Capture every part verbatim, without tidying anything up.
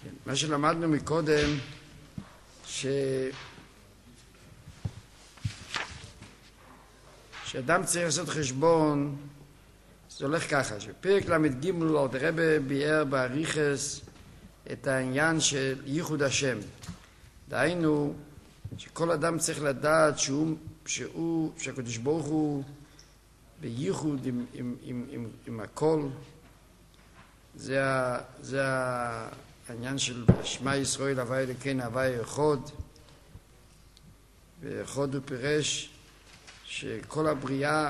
כן, מה שלמדנו מקודם, ש... שאדם צריך לעשות חשבון, זה הולך ככה, שפרק למד ג' עוד רבי ביאר באריכס את העניין של ייחוד השם. דהיינו, שכל אדם צריך לדעת שהוא, שהוא, שהקדוש ברוך הוא בייחוד עם, עם, עם, עם, עם הכל. זה, זה העניין של שמע ישראל הווי אלוקינו הווי אחד. ואחד הוא פירש שכל הבריאה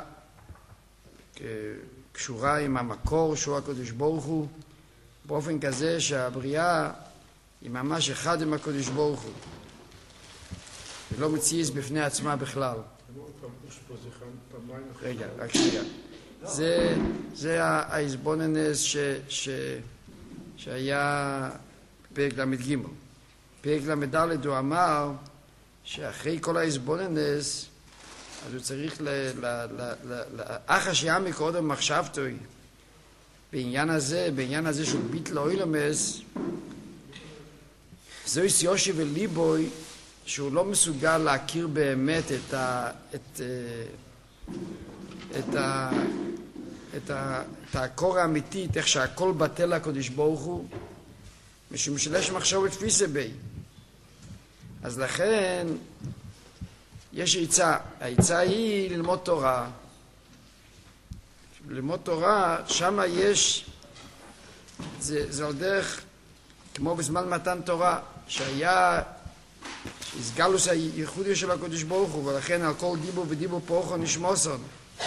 קשורה עם המקור שהוא הקדוש ברוך הוא, באופן כזה שהבריאה היא ממש אחד עם הקדוש ברוך הוא, ולא מציאס בפני עצמה בכלל. רגע, רק שנייה. זה, זה ההסבוננס ש, ש, שהיה בפרק למד ג'. פרק למד ד' הוא אמר שאחרי כל ההסבוננס, אז הוא צריך ל... ל, ל, ל, ל אח השעה מקודם מחשבתוי, בעניין הזה, בעניין הזה של ביטל אוילמס, זוהי סיושי וליבוי, שהוא לא מסוגל להכיר באמת את ה... את, את ה... את ה... את הקור האמיתי, איך שהכל בטל לקדוש ברוך הוא, משום שלש מחשוב תפיסה בי. אז לכן יש עיצה. העיצה היא ללמוד תורה. ללמוד תורה, שם יש, זה, זה על דרך, כמו בזמן מתן תורה, שהיה, שהסגלוס הייחודי של הקדוש ברוך הוא, ולכן על כל דיבו ודיבו פורחו נשמוסון.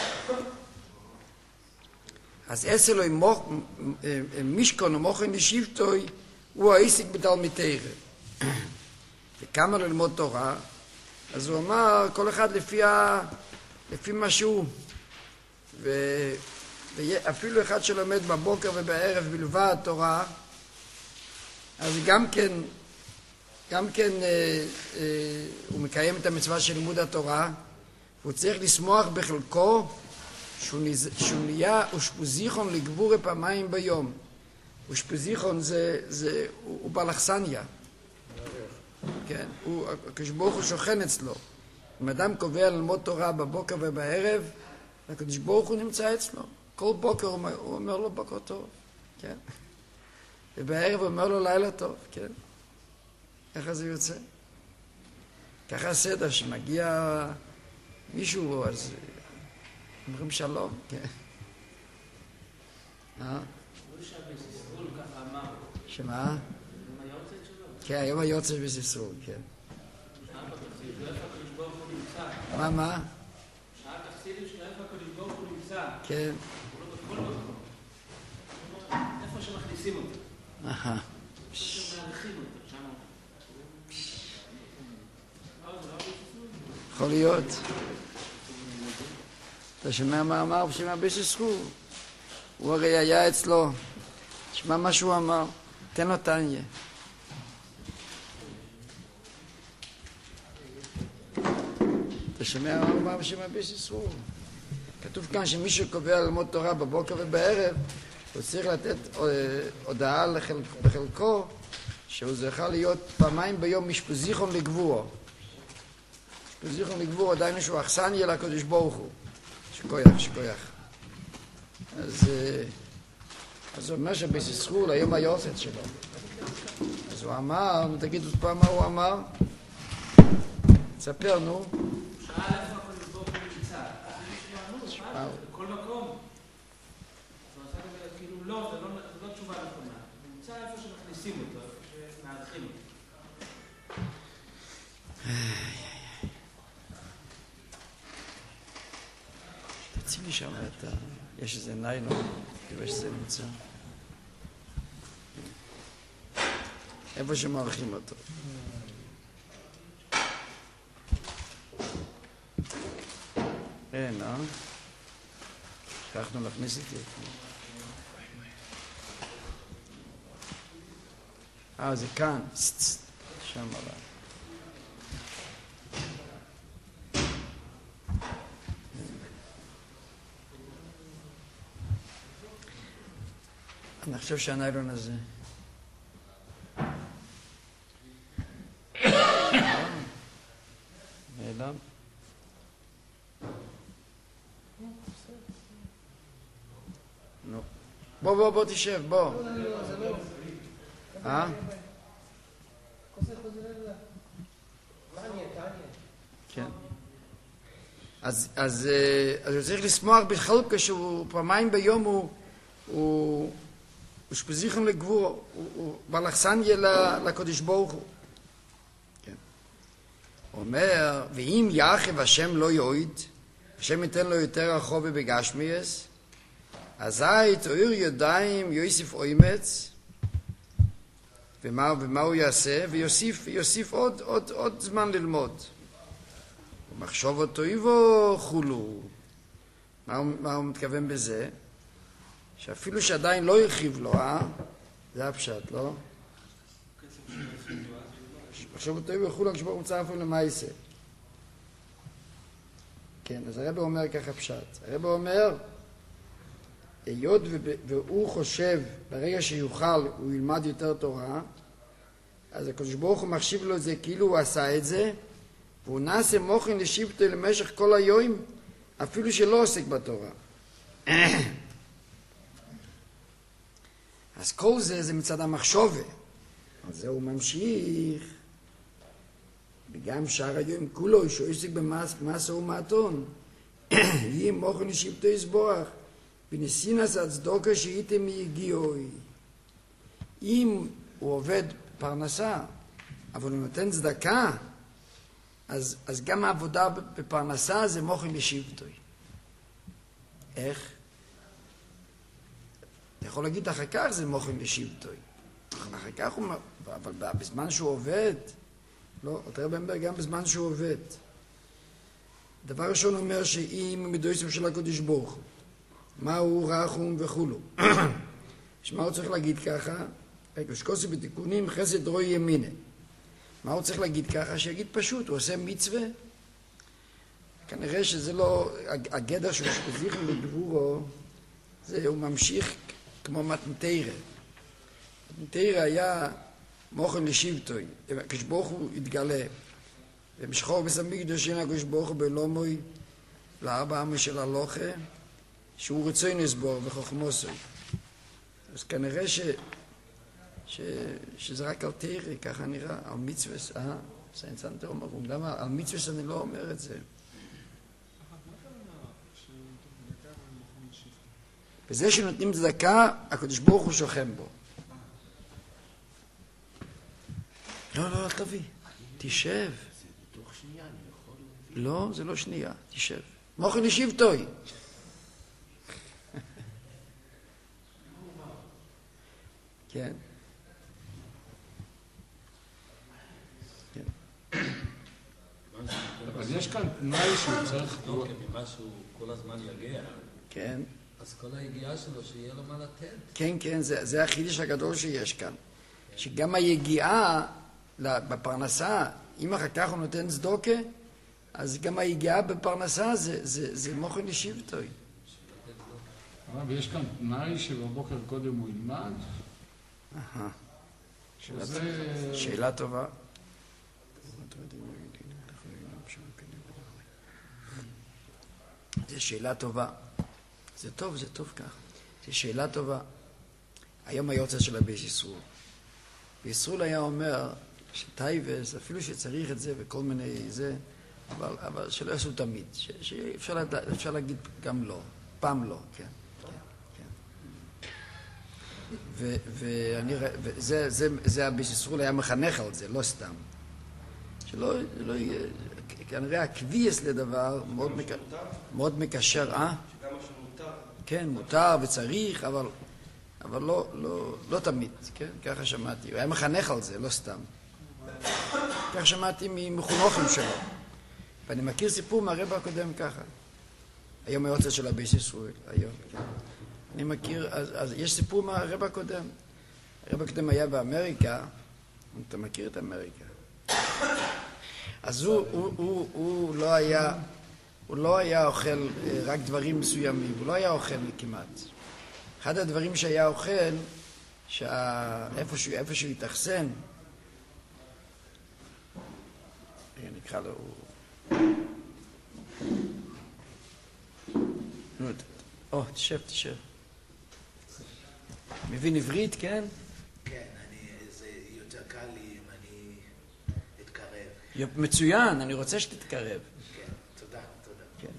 אז אצלו עם מישכון ומוכן לשבטוי, הוא העסק בתלמידי. וכמה ללמוד תורה, אז הוא אמר, כל אחד לפי, ה... לפי משהו, ו... ואפילו אחד שלומד בבוקר ובערב בלבד תורה, אז גם כן, גם כן אה, אה, הוא מקיים את המצווה של לימוד התורה, והוא צריך לשמוח בחלקו, שהוא, נז... שהוא נהיה אושפוזיכון לגבורה פעמיים ביום. אושפוזיכון זה, זה, הוא, הוא באלכסניה. כן, הוא, הקדוש ברוך הוא שוכן אצלו. אם אדם קובע ללמוד תורה בבוקר ובערב, הקדוש ברוך הוא נמצא אצלו. כל בוקר הוא אומר, הוא אומר לו בוקר טוב, כן? ובערב הוא אומר לו לילה טוב, כן? איך זה יוצא? ככה הסדר, שמגיע מישהו, אז אומרים שלום, כן? אה? שמה? כן, היום היוצא בסיסור, כן. מה, מה? שאל תחסידים שאיפה הקדוש ברוך הוא נמצא. כן. הוא לא בכל מקום. איפה שמכניסים אותו. אהה. איפה שמארחים אותו, שם. יכול להיות. אתה שומע מה אמר בשביל בסיסור? הוא הרי היה אצלו. תשמע מה שהוא אמר. תן לו תניה. אתה שומע מה אמר בשם הביס ישרור? כתוב כאן שמי שקובע ללמוד תורה בבוקר ובערב, הוא צריך לתת הודעה בחלקו, שהוא זכה להיות פעמיים ביום משפוזיכון לגבורו. משפוזיכון לגבורו, עדיין שהוא אכסניה לקדוש ברוך הוא. שכויח, שכויח. אז, אז הוא אומר שביס ישרור ליום היורצת שלו. אז הוא אמר, תגיד עוד פעם מה הוא אמר? תספר, נו. שאל איפה הקדוש ברוך הוא נמצא. בכל מקום. אז הוא עשה כאילו לא, זה לא תשובה נכונה. הוא נמצא איפה שמכניסים אותו, איפה שמארחים אותו. תציג לי שם את ה... יש איזה ניילון, תראה שזה נמצא. איפה שמארחים אותו. אין, אה? שכחנו להכניס את זה. אה, זה כאן. שם עליו. אני חושב שהניילון הזה בוא, בוא, בוא תשב, בוא. אה? כן. אז, אז, אז הוא צריך לשמוח בכלל כשהוא פעמיים ביום הוא, הוא, הוא שפזיכם לגבור, הוא, הוא בלחסניה לקודש ברוך הוא. כן. הוא אומר, ואם יחב השם לא יועיד, השם ייתן לו יותר החובה בגשמיאס, אזי תאיר ידיים יוסיף אומץ, ומה, ומה הוא יעשה? ויוסיף, ויוסיף עוד, עוד, עוד זמן ללמוד. ומחשוב אותו איבו חולו. מה, מה הוא מתכוון בזה? שאפילו שעדיין לא הרחיב לו, אה? זה הפשט, לא? מחשוב אותו איבו חולו כשבו הוא מצא אפילו למעשה. כן, אז הרב אומר ככה פשט. הרב אומר, היות והוא חושב, ברגע שיוכל הוא ילמד יותר תורה, אז הקדוש ברוך הוא מחשיב לו את זה כאילו הוא עשה את זה, והוא נעשה מוכן לשבטו למשך כל היום, אפילו שלא עוסק בתורה. אז כל זה זה מצד המחשובה. אז זה הוא ממשיך, וגם שאר היום כולו, שהוא עוסק במסה ומעטון, יהיה מוכן לשבטו יסבוח, ונסינס הצדוקה שהייתם מיגיעוי. אם הוא עובד פרנסה, אבל הוא נותן צדקה, אז, אז גם העבודה בפרנסה זה מוכן לשבטוי. איך? אתה יכול להגיד אחר כך זה מוכן לשבטוי. אחר כך הוא, אבל בזמן שהוא עובד, לא, אתה אומר גם בזמן שהוא עובד. דבר ראשון אומר שאם מדויסם של הקודש ברוך הוא, מהו רחום וכולו. שמה הוא צריך להגיד ככה? שקוסי בתיקונים חסד רוי ימינה. מה הוא צריך להגיד ככה? שיגיד פשוט, הוא עושה מצווה. כנראה שזה לא, הגדר שהוא שפזיכם לגבורו, זה הוא ממשיך כמו מתנתרא. מתנתרא היה מוכן לשבטוי. כשברוך הוא התגלה. ומשחור בסמיקדוש אין הקדוש ברוך הוא בלומוי, לארבע עמי של הלוכה, שהוא רוצה נסבור וחוכמוסוי. אז כנראה ש, ש, שזה רק על תרא, ככה נראה, על מצווה, אה, סיינצנטה אומר, למה על מצווה אני לא אומר את זה? בזה שנותנים צדקה, הקדוש ברוך הוא שוכן בו. לא, לא, תביא, תשב. לא, זה לא שנייה, תשב. מוכן לשבטוי. כן. אבל יש כאן תנאי שהוא צריך... לא, ממה שהוא כל הזמן יגיע. כן. אז כל היגיעה שלו, שיהיה לו מה לתת. כן, כן, זה, זה החידוש הגדול שיש כאן. שגם היגיעה בפרנסה, אם אחר כך הוא נותן צדוקה, אז גם היגיעה בפרנסה זה, זה, זה מוכן לשבטוי. אבל יש כאן תנאי שבבוקר קודם הוא ילמד. אהה. שאלה, זה... שאלה טובה. זו שאלה טובה. זה טוב, זה טוב כך. זו שאלה טובה. היום היוצא של הבייס ישראל. בישראל היה אומר שטייבס, אפילו שצריך את זה וכל מיני זה, אבל, אבל שלא יעשו תמיד. ש, שאפשר לדע, אפשר להגיד גם לא. פעם לא, כן. ו, ואני, וזה, זה, זה הבייס ישראל היה מחנך על זה, לא סתם. שלא, לא יהיה, כנראה הקביעס לדבר מאוד, מק... מאוד מקשר, אה? שגם מה שמותר. כן, מותר וצריך, אבל, אבל לא, לא, לא תמיד, כן? ככה שמעתי. הוא היה מחנך על זה, לא סתם. ככה שמעתי ממחונכים שלו. ואני מכיר סיפור מהרבא הקודם ככה. היום היוצא של הבייס ישראל, היום, כן. אני מכיר, אז, אז יש סיפור מהרבא הקודם. הרבא הקודם היה באמריקה, אתה מכיר את אמריקה. אז הוא, הוא, הוא, הוא לא היה, הוא לא היה אוכל רק דברים מסוימים, הוא לא היה אוכל כמעט. אחד הדברים שהיה אוכל, שאיפשהו, איפשהו התאכסן, נקרא לו, או, תשב, תשב. מבין עברית, כן? כן, אני, זה יותר קל לי אם אני אתקרב. מצוין, אני רוצה שתתקרב. כן, תודה, תודה. כן,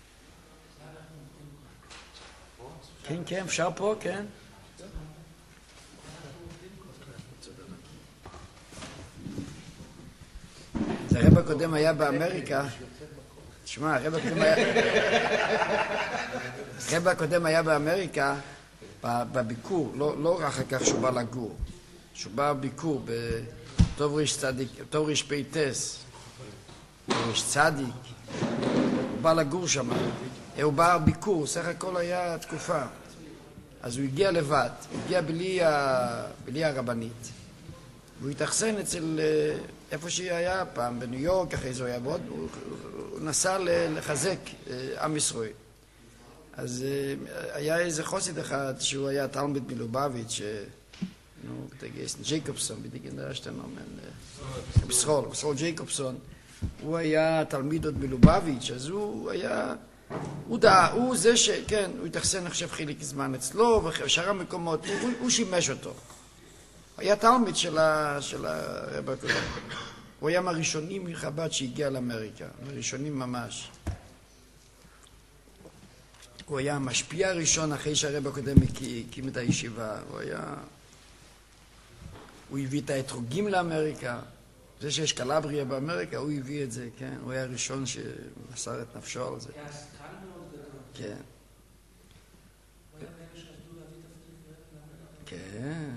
כן, כן, אפשר פה, כן. אז הרב הקודם היה באמריקה. תשמע, הרב הקודם היה... הרב הקודם היה באמריקה בביקור, לא, לא רק אחר כך שהוא בא לגור. שהוא בא בביקור בטוב ריש צדיק, טוב ריש פייטס, ריש צדיק. הוא בא לגור שם. הוא בא בביקור, סך הכל היה תקופה. אז הוא הגיע לבד, הוא הגיע בלי, ה... בלי הרבנית. הוא התאכסן אצל איפה שהיא היה פעם, בניו יורק, אחרי זה הוא היה בעוד, הוא, הוא נסע לחזק עם ישראל. אז היה איזה חוסד אחד שהוא היה תלמיד מלובביץ', נו, תגייס, ג'ייקובסון, בדיוק נרשתנו, בסחול, בסחול ג'ייקובסון. הוא היה תלמיד עוד מלובביץ', אז הוא היה, הוא דע, הוא זה ש, כן, הוא התאכסן עכשיו חיליק זמן אצלו, ושאר המקומות, הוא, הוא שימש אותו. היה תלמיד של, ה, של הרב הקודם. הוא היה מהראשונים מחב"ד שהגיע לאמריקה, מהראשונים ממש. הוא היה המשפיע הראשון אחרי שהרב הקודם הקים את הישיבה. הוא היה... הוא הביא את האתרוגים לאמריקה. זה שיש קלבריה באמריקה, הוא הביא את זה, כן? הוא היה הראשון שמסר את נפשו על זה. היה שחקן מאוד גדול. כן. הוא היה מאלה שעבדו להביא את הפריט לאמריקה. כן.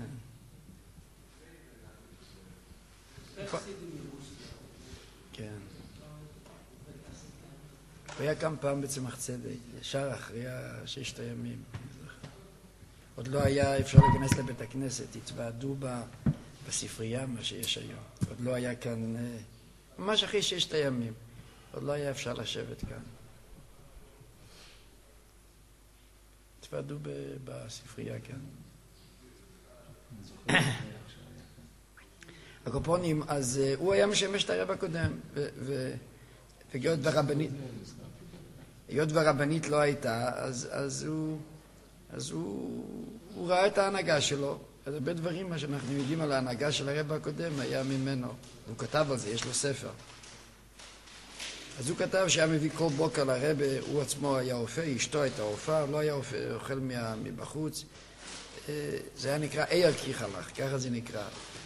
כן. הוא היה כמה פעם בצמח צדק, ישר אחרי ששת הימים. עוד לא היה אפשר להיכנס לבית הכנסת, התוועדו בספרייה מה שיש היום. עוד לא היה כאן, ממש אחרי ששת הימים, עוד לא היה אפשר לשבת כאן. התוועדו בספרייה כאן. הקופונים, אז הוא היה משמש את הרב הקודם, והיות והרבנית, היות והרבנית לא הייתה, אז, אז, הוא, אז הוא, הוא ראה את ההנהגה שלו. אז הרבה דברים, מה שאנחנו יודעים על ההנהגה של הרב הקודם, היה ממנו. הוא כתב על זה, יש לו ספר. אז הוא כתב שהיה מביא כל בוקר לרב, הוא עצמו היה אופה, אשתו הייתה אופה, לא היה אופה, אוכל מבחוץ. זה היה נקרא אי ערכי חלך, ככה זה נקרא.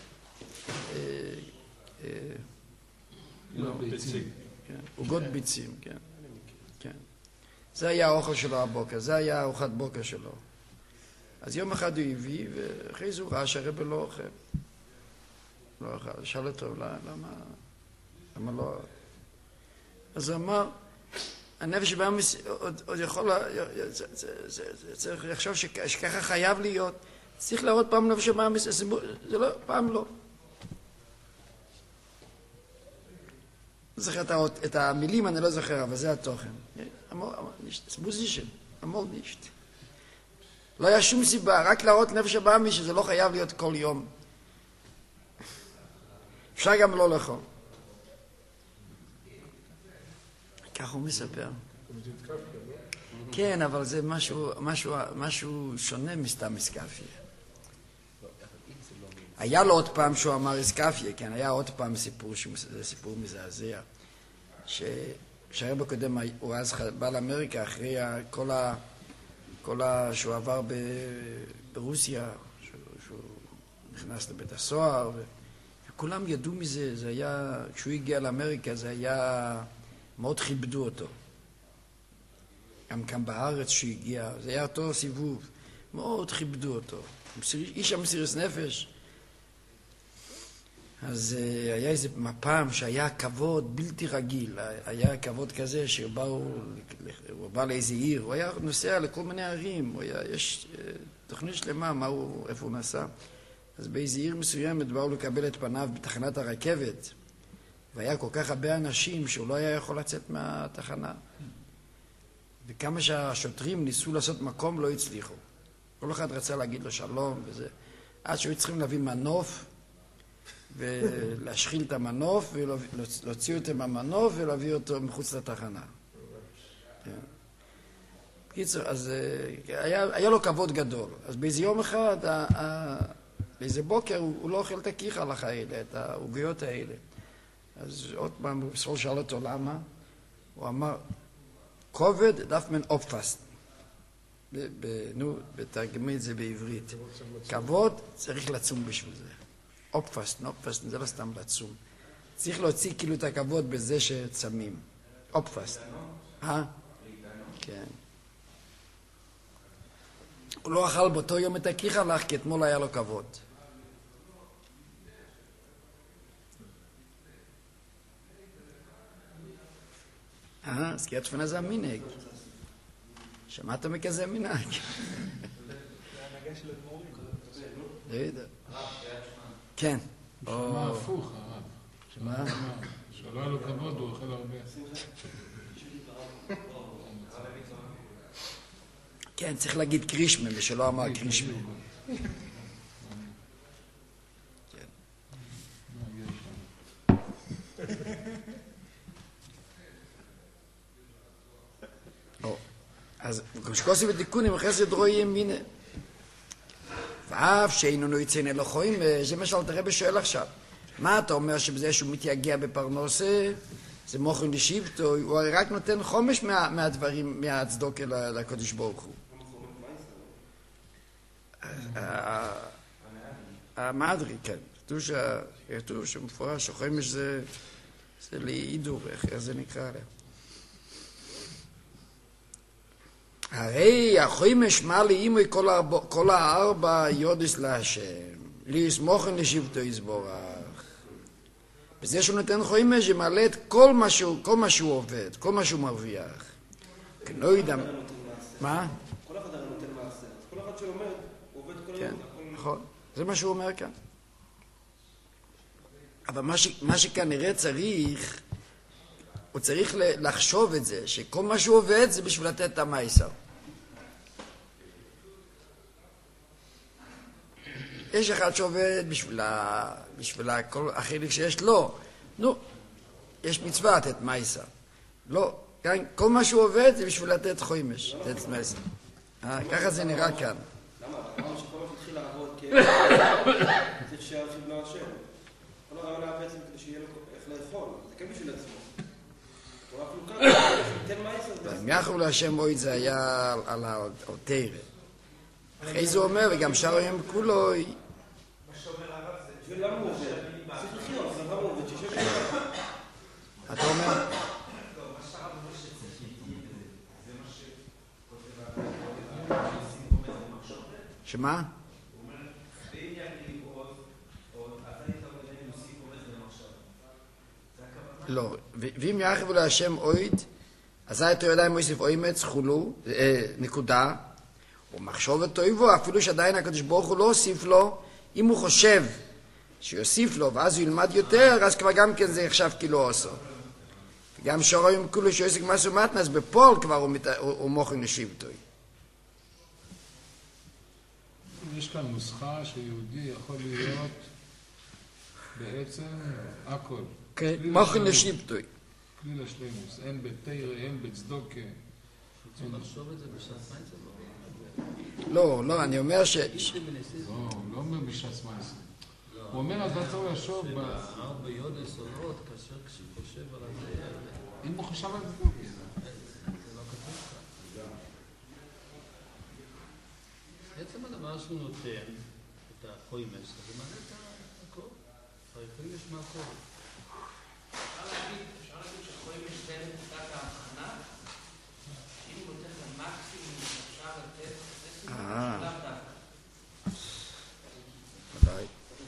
עוגות ביצים, כן. זה היה האוכל שלו הבוקר, זה היה ארוחת בוקר שלו. אז יום אחד הוא הביא, ואחרי זה הוא ראה שהרבא לא אוכל. לא אוכל, שאל אותו, למה, למה לא... אז הוא אמר, הנפש בעם עוד יכול, צריך לחשוב שככה חייב להיות, צריך להראות פעם נפש בעם, זה לא, פעם לא. זוכר את המילים, אני לא זוכר, אבל זה התוכן. סבוזישן, אמור נישט. לא היה שום סיבה, רק להראות נפש הבאמי שזה לא חייב להיות כל יום. אפשר גם לא לאכול. כך הוא מספר. כן, אבל זה משהו, משהו, משהו שונה מסתם איסקפיה. היה לו עוד פעם שהוא אמר איסקפיה, כן, היה עוד פעם סיפור, זה סיפור מזעזע, שהרב הקודם הוא אז בא לאמריקה אחרי כל ה... כל ה... שהוא עבר ב... ברוסיה, שהוא נכנס לבית הסוהר, ו... וכולם ידעו מזה, זה היה, כשהוא הגיע לאמריקה זה היה, מאוד כיבדו אותו. גם כאן בארץ שהוא הגיע, זה היה אותו סיבוב, מאוד כיבדו אותו. איש המסירות נפש. אז uh, היה איזה פעם שהיה כבוד בלתי רגיל, היה כבוד כזה שבאו, הוא בא לאיזה עיר, הוא היה נוסע לכל מיני ערים, הוא היה, יש uh, תוכנית שלמה, מה הוא, איפה הוא נסע. אז באיזה עיר מסוימת באו לקבל את פניו בתחנת הרכבת, והיה כל כך הרבה אנשים שהוא לא היה יכול לצאת מהתחנה. וכמה שהשוטרים ניסו לעשות מקום לא הצליחו. כל אחד רצה להגיד לו שלום וזה. עד שהיו צריכים להביא מנוף, ולהשחיל את המנוף, ולהוציא אותו מהמנוף ולהביא אותו מחוץ לתחנה. בקיצור, אז היה, היה לו כבוד גדול. אז באיזה יום אחד, באיזה בוקר, הוא, הוא לא אוכל את הקיחלך האלה, את העוגיות האלה. אז עוד פעם, בסול שאל אותו למה, הוא אמר, כובד דף מן אופפסט. נו, בתרגמי את זה בעברית. כבוד צריך לצום בשביל זה. אופפסט, אופפסט, זה לא סתם לצום. צריך להוציא כאילו את הכבוד בזה שצמים. אופפסט. אה? כן. הוא לא אכל באותו יום את הקיחלך, כי אתמול היה לו כבוד. אה, אז קריאת שמונה זה המנהג. שמעת מכזה מנהג? לא יודע. כן. שמע הפוך, הרב. מה? שלא היה לו כבוד, הוא אוכל הרבה. כן, צריך להגיד קרישמה, ושלא אמר קרישמה. אז כשכוסי ותיקונים אחרי זה דרויים מיני ואף שאיננו יצאין אלוהים, זה מה שאלת הרב שואל עכשיו, מה אתה אומר שבזה שהוא מתייגע בפרנסה זה מוכן לשבטו, הוא הרי רק נותן חומש מה, מהדברים, מהצדוקה לקדוש ברוך הוא. המדרי, כן, כתוב שמפורש שחומש זה זה להידור, איך זה נקרא עליה. הרי החומש מה לאימוי כל, כל הארבע יודס להשם, להסמוכן לשבטו יסבורך. בזה שהוא נותן חומש, זה מעלה את כל מה שהוא, כל מה שהוא עובד, כל מה שהוא מרוויח. כי לא יודע... מה? כל אחד הרי נותן מעשר, אז כל אחד שלומד, הוא עובד כל היום. כן, נכון. זה מה שהוא אומר כאן. אבל מה, ש, מה שכנראה צריך, הוא צריך לחשוב את זה, שכל מה שהוא עובד זה בשביל לתת את המייסר. יש אחד שעובד בשביל, ה... בשביל כל החלק שיש לו. נו, יש מצווה לתת מייסר. לא, כל מה שהוא עובד זה בשביל לתת חומש, לתת מייסר. ככה זה נראה כאן. למה? אמרנו שכל מה שהתחיל לעבוד כי צריך שירחיב לו השם. כל הרעיון היה בעצם כדי שיהיה לו איך לאכול. זה כן בשביל עצמו. הוא אפילו ככה, תן מייסר. יחו להשם מועד זה היה על האותרת. אחרי זה הוא אומר, וגם שאר היום כולו... ולמה הוא עובד? צריך לחיות, אז למה הוא עובד? שישב שם. אתה אומר? שמה? לא, ואם יחבו להשם אויד, אזי אותו ידיים מוסיף אומץ, חולו, נקודה, ומחשוב אותו יבוא, אפילו שעדיין הקדוש ברוך הוא לא הוסיף לו, אם הוא חושב שיוסיף לו, ואז הוא ילמד יותר, אז כבר גם כן זה יחשב כאילו עושו. וגם שרואים כולו שיועסק משהו מתנס, בפועל כבר הוא, מת... הוא, הוא מוכן לשבטו. יש כאן נוסחה שיהודי יכול להיות בעצם הכל. כן, מוכן לשבטו. כלי לשלמוס, אין בתירה, אין בצדוקה. צריך לחשוב את זה בשעת מייסר? לא, לא, אני אומר ש... לא, הוא לא אומר בשעת מייסר. הוא אומר, אז אתה צריך לחשוב ב... ארבע יודס עולות, כאשר כשהוא חושב על זה... אם הוא חשב על זה... זה לא כתוב כאן. בעצם הדבר שהוא נותן את החוימש, זה מעלה את הכל. החוימש מהכל. אפשר להגיד, אפשר להגיד שחוימש זה נקודת ההבחנה, שאם הוא נותן למקסימום אפשר לתת, זה סימן שלב דווקא. אולי.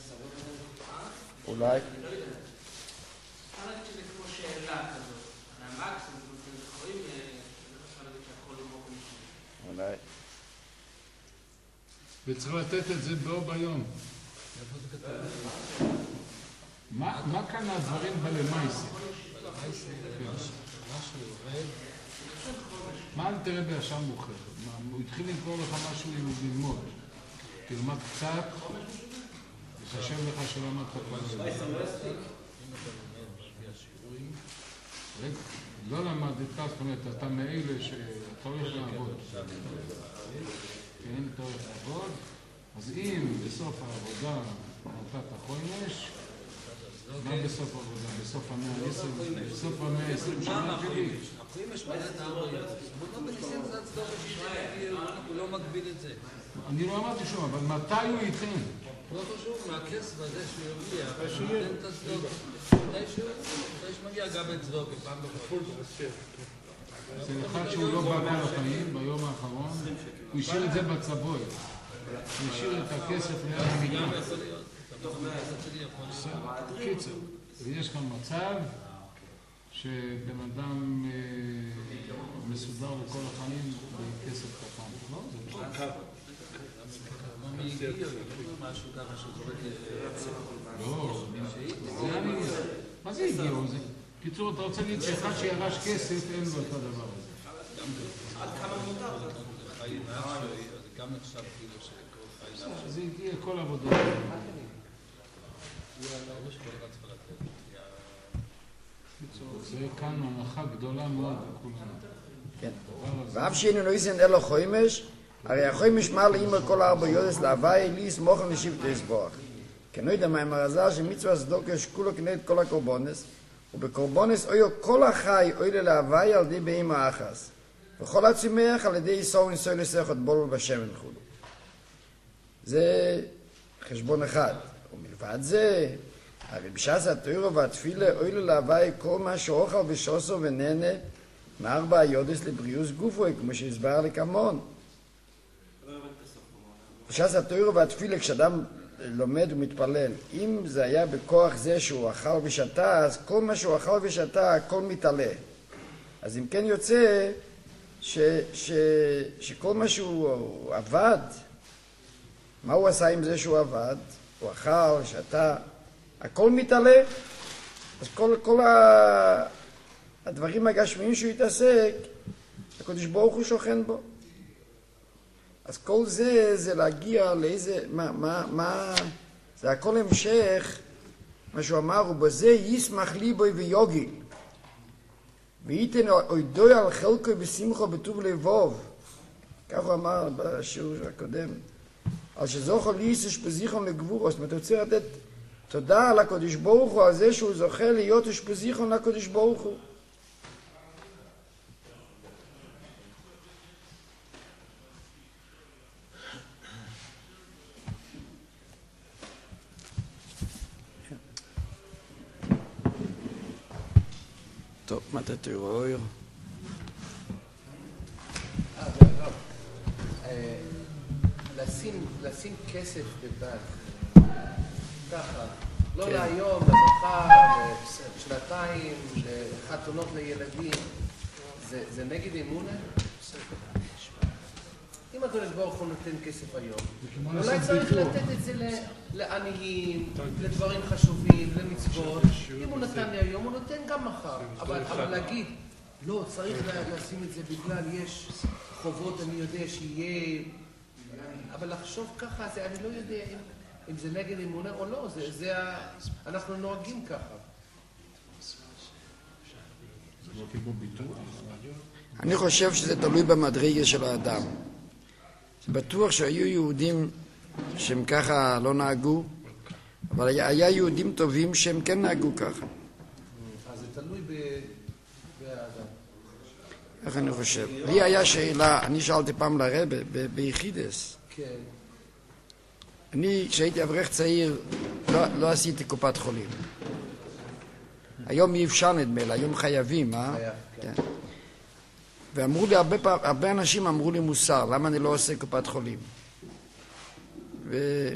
אולי. אני לא יודע. אפשר להגיד שזה כמו שאלה כזאת. המקסימום, זה חוים, אפשר להגיד שהכל הוא מוכן לשם. אולי. וצריך לתת את זה בו ביום. איפה זה כתוב? מה כאן הדברים בלמייסי? משהו יורד. מה אל תראה בישר מוכר? הוא התחיל לקרוא לך משהו ללמוד. תלמד קצת, וחשב לך שלמדת כל זה. לא למדת, זאת אומרת, אתה מאלה שאתה תורך לעבוד. כן, תורך לעבוד. אז אם בסוף העבודה נתת חומש, מה בסוף העבודה? בסוף המאה העשרים? בסוף המאה העשרים שנה שלי? החומש מלא את הארבע ידס. בוא בניסים זה הצדוק השני, הוא לא מגביל את זה. אני לא אמרתי שום, אבל מתי הוא ייתן? לא חשוב, מהכסף הזה שהוא ירוויח, הוא ייתן את הצדוק. מתי שמגיע גם את צדוק, פעם בחודש. זה אחד שהוא לא בא כל החיים, ביום האחרון, הוא השאיר את זה בצבוי. הוא השאיר את הכסף ליד המילה. קיצר, ויש כאן מצב שבן אדם מסודר לכל החיים בכסף קטן. לא, זה לא קטן. מה מי הגיע? משהו ככה שקורא לא, זה אני... מה זה הגיעו? קיצור, אתה רוצה להגיד שאחד שירש כסף, אין לו את הדבר הזה. עד כמה מותר? זה גם נחשב כאילו שכל חיים... זה הגיע כל עבודה. זה כאן הנחה גדולה מאוד לכולנו. ואף שאינו נויסן אלו חומש, הרי החומש מר לאמר כל ארבע יודס להווי ליס מוכן לשבט יסבוח. כנוידע מאמר הזר שמצווה צדוקה שכולו כנגד כל הקורבונס, ובקורבונס אויו כל החי אוילה להווי על ידי בהמה אחס, וכל הצומח על ידי איסור ניסוי לסכות בולו בשמן חולו. זה חשבון אחד. ומלבד זה, הרי בשעת התורה והתפילה אוילה להווי כל מה שאוכל ושוסו ונהנה מארבע היודס לבריאוס גופו, כמו שהסבר לכמון. בשעת התורה והתפילה כשאדם לומד ומתפלל, אם זה היה בכוח זה שהוא אכל ושתה, אז כל מה שהוא אכל ושתה, הכל מתעלה. אז אם כן יוצא ש, ש, שכל מה שהוא עבד, מה הוא עשה עם זה שהוא עבד? הוא אכל, שתה, הכל מתעלה. אז כל, כל ה, הדברים הגשמיים שהוא יתעסק, הקדוש ברוך הוא שוכן בו. אז כל זה, זה להגיע לאיזה, מה, מה, מה, זה הכל המשך, מה שהוא אמר, ובזה ישמח ליבוי ויוגיל, וייתן אוידוי על חלקו בשמחו בטוב לבוב, כך הוא אמר בשיעור הקודם, על שזוכו ליסש בזיכון לגבורו, זאת אומרת, הוא רוצה לתת תודה על הקדוש ברוך הוא, על זה שהוא זוכה להיות אשפזיכון לקדוש ברוך הוא. טוב, מה אתה תראו? לשים כסף בבנק, ככה, לא להיום, למחר, שנתיים, לחתונות לילדים, זה נגד אמונה? אם הקדוש ברוך הוא נותן כסף היום, אולי צריך לתת את זה לעניים, לדברים חשובים, למצוות. אם הוא נתן לי היום, הוא נותן גם מחר. אבל להגיד, לא, צריך לשים את זה בגלל יש חובות, אני יודע שיהיה... אבל לחשוב ככה, אני לא יודע אם זה נגד אמונה או לא, אנחנו נוהגים ככה. אני חושב שזה תלוי במדרגה של האדם. זה בטוח שהיו יהודים שהם ככה לא נהגו, אבל היה, היה יהודים טובים שהם כן נהגו ככה. אז זה תלוי באדם. איך אני חושב? לי היה שאלה, אני שאלתי פעם לרבא ביחידס. כן. אני, כשהייתי אברך צעיר, לא, לא עשיתי קופת חולים. היום אי אפשר נדמה לי, היום חייבים, אה? חייב, כן. כן. ואמרו לי, הרבה, פעם, הרבה אנשים אמרו לי מוסר, למה אני לא עושה קופת חולים? ו...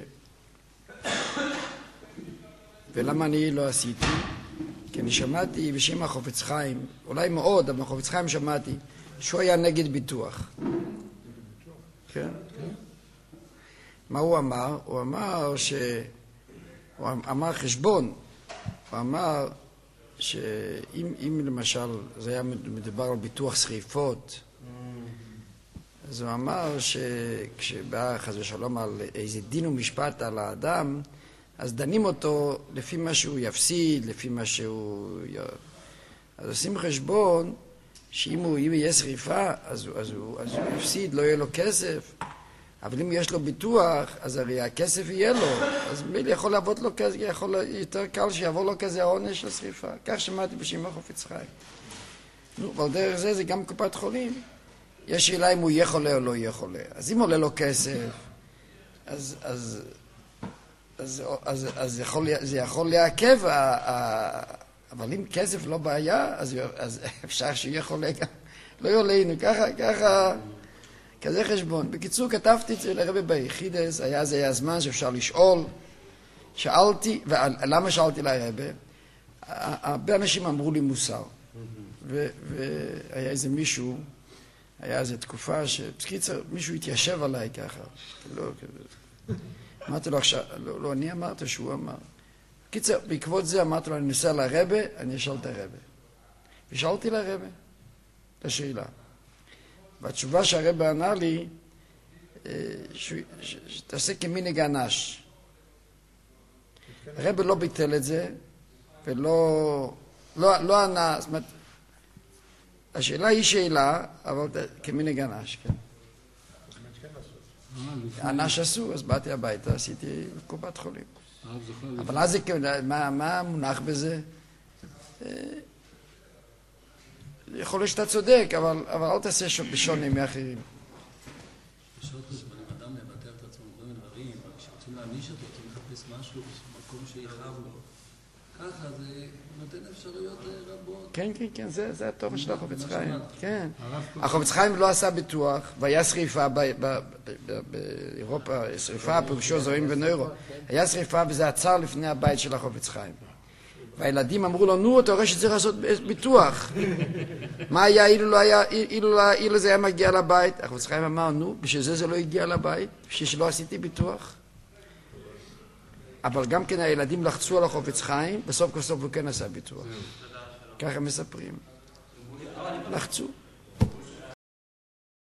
ולמה אני לא עשיתי? כי אני שמעתי בשם החופץ חיים, אולי מאוד, אבל החופץ חיים שמעתי, שהוא היה נגד ביטוח. כן? מה הוא אמר? הוא אמר ש... הוא אמר חשבון. הוא אמר שאם אם למשל זה היה מדובר על ביטוח שריפות, אז הוא אמר שכשבא חס ושלום על איזה דין ומשפט על האדם, אז דנים אותו לפי מה שהוא יפסיד, לפי מה שהוא... אז עושים חשבון שאם הוא, אם יהיה שריפה, אז הוא, אז הוא, אז הוא יפסיד, לא יהיה לו כסף. אבל אם יש לו ביטוח, אז הרי הכסף יהיה לו. אז מילי יכול לעבוד לו כזה, יכול יותר קל שיעבור לו כזה העונש של שריפה. כך שמעתי בשמעון חפץ חיים. נו, אבל דרך זה, זה גם קופת חולים. יש שאלה אם הוא יהיה חולה או לא יהיה חולה. אז אם עולה לו כסף, אז, אז, אז, אז, אז יכול, זה יכול לעכב, אבל אם כסף לא בעיה, אז, אז אפשר שיהיה חולה גם. לא יולנו, ככה, ככה, כזה חשבון. בקיצור, כתבתי את זה לרבי ביחידס, היה זה היה זמן שאפשר לשאול. שאלתי, ולמה שאלתי לרבי? הרבה אנשים אמרו לי מוסר. והיה איזה מישהו, היה איזו תקופה שבקיצר, מישהו התיישב עליי ככה. לא, אמרתי לו עכשיו, לא, לא, אני אמרתי שהוא אמר. בקיצר, בעקבות זה אמרתי לו, אני נוסע לרבי, אני אשאל את הרבי. ושאלתי לרבי את השאלה. והתשובה שהרבי ענה לי, שתעשה כמנהג אנש. הרבי לא ביטל את זה, ולא לא, לא ענה, זאת אומרת, השאלה היא שאלה, אבל כמנהג אנש, כן. אנש עשו, אז באתי הביתה, עשיתי קופת חולים. אבל אז זה, מה המונח בזה? יכול להיות שאתה צודק, אבל אל תעשה בשונה מאחרים. יש עוד חשבון, אם אדם מבטר את עצמו דברים דברים, כשרוצים להעניש אותו, רוצים לחפש משהו, מקום שיחב לו. ככה זה נותן אפשרויות רבות. כן, כן, כן, זה הטוב של החפץ חיים. כן. החפץ חיים לא עשה ביטוח, והיה שריפה באירופה, שריפה, פירושו זוהים ונוירו. היה שריפה וזה עצר לפני הבית של החפץ חיים. והילדים אמרו לו, נו, אתה רואה שצריך לעשות ביטוח. מה היה אילו זה היה מגיע לבית? החפץ חיים אמר, נו, בשביל זה זה לא הגיע לבית, בשביל שלא עשיתי ביטוח. אבל גם כן הילדים לחצו על החפץ חיים, בסוף כל סוף הוא כן עשה ביטוח. ככה מספרים. לחצו.